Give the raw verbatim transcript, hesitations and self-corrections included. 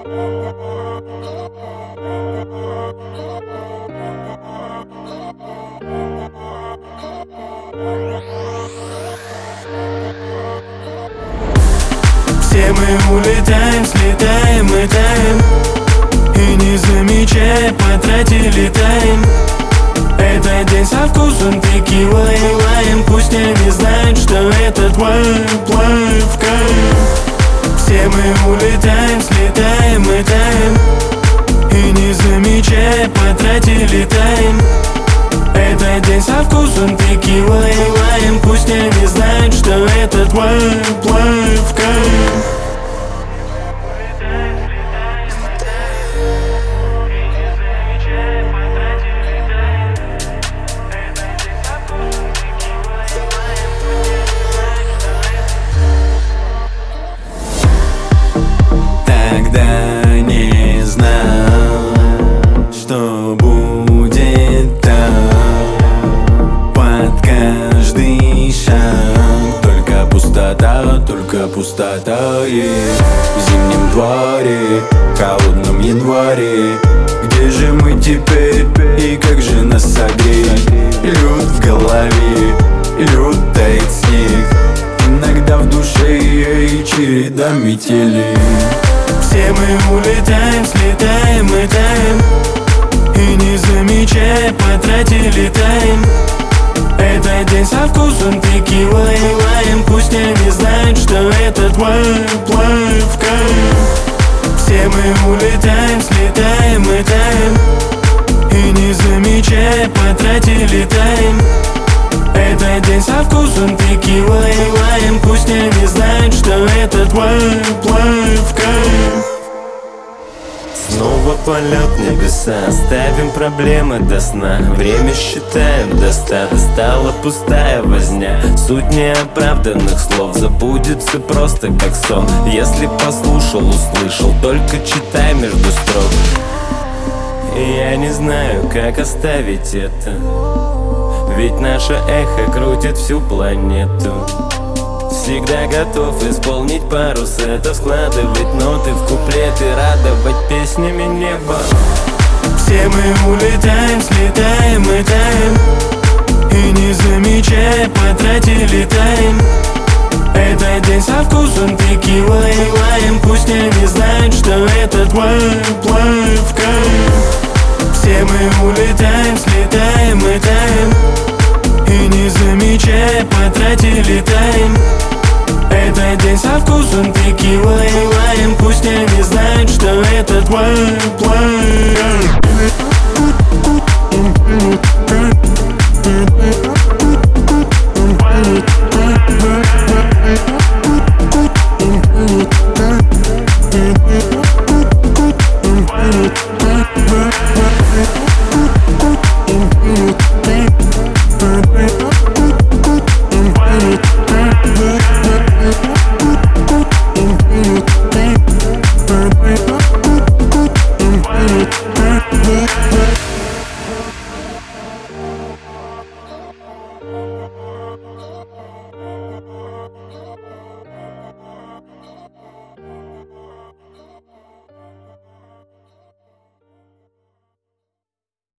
Все мы улетаем, слетаем и таем, и не замечая потратили тайм. Этот день со вкусом текилы и лайм. Пусть они знают, что этот лайф, лайф, кайф. Все мы улетаем, слетаем и таем, и не замечая потратили тайм. Этот день со вкусом текилы и лайм. Пусть они знают, что этот лайф, лайф, кайф. Тогда не знал, что будет там. Под каждый шаг только пустота, только пустота. И в зимнем дворе, холодном январе, где же мы теперь и как же нас согреть? Лед в голове, лед тает снег, иногда в душе и череда метелей. Все мы улетаем, слетаем и таем, и не замечая потратили тайм. Этот день со вкусом текилы и лайм. Пусть они знают, что этот лайф, лайф, кайф. Все мы улетаем, слетаем и таем, и не замечая потратили тайм. Этот день со вкусом текилы и лайм. Пусть они знают, что этот лайф, лайф, кайф. Снова полет в небеса, оставим проблемы до сна. Время считаем до ста, достала пустая возня. Суть неоправданных слов забудется просто как сон. Если послушал, услышал, только читай между строк. И я не знаю, как оставить это, ведь наше эхо крутит всю планету. Всегда готов исполнить пару сетов, складывать ноты в куплеты, радовать песнями небо. Все мы улетаем, слетаем и таем, и не замечая потратили тайм. Этот день со вкусом текилы и лайм. Пусть они знают, что этот лайф, лайф, кайф. Все мы улетаем, слетаем и таем, и не замечая потратили тайм. Этот день со вкусом текилы и лайм. Пусть они знают, что этот лайф, лайф.